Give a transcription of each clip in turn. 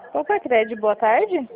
Opa, Crédito, boa tarde.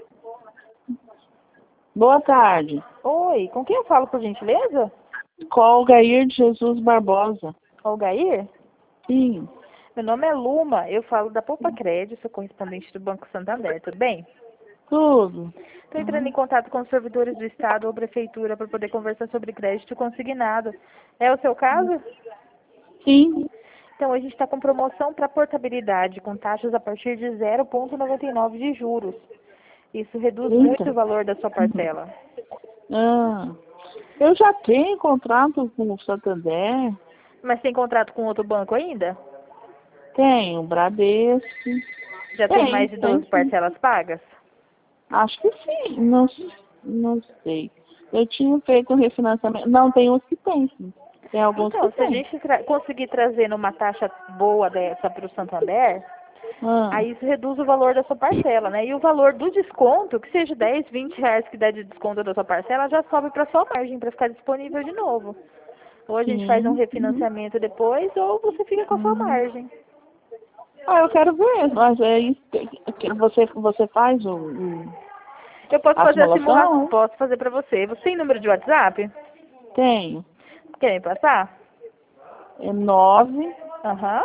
Boa tarde. Oi, com quem eu falo, por gentileza? Com Algair de Jesus Barbosa. Algair? Sim. Meu nome é Luma, eu falo da Poupa Crédito, sou correspondente do Banco Santander, tudo bem? Tudo. Estou entrando em contato com os servidores do Estado ou Prefeitura para poder conversar sobre crédito consignado. É o seu caso? Sim. Então, a gente está com promoção para portabilidade, com taxas a partir de 0,99 de juros. Isso reduz muito o Eita. valor da sua parcela. Ah, eu já tenho contrato com o Santander. Mas tem contrato com outro banco ainda? Tenho Bradesco. Já tem mais de Tem 12 sim. parcelas pagas? Acho que sim. Não sei. Eu tinha feito um refinanciamento. Não, tem uns que tem, sim. Tem alguns que Então, se a tem. gente conseguir trazer numa taxa boa dessa para o Santander, Ah, aí isso reduz o valor da sua parcela, né? E o valor do desconto, que seja 10, 20 reais que dá de desconto da sua parcela, já sobe para sua margem, para ficar disponível de novo. Ou a gente faz um sim. refinanciamento depois, ou você fica com a sua margem. Ah, eu quero ver. Mas é isso que você faz Eu posso a fazer a simulação, simulação, né? posso fazer para você. Você tem número de WhatsApp? Tenho. Quer me passar? É 9 Aham.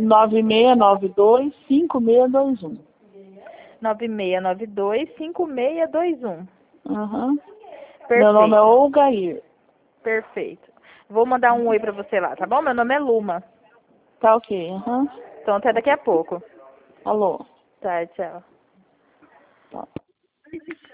9692 5621. 9692-5621. Aham. Meu nome é Perfeito, Olgair. perfeito. Vou mandar um oi pra você lá, tá bom? Meu nome é Luma. Tá ok. Aham. Então até daqui a pouco. Alô. Tá, tchau. Tá.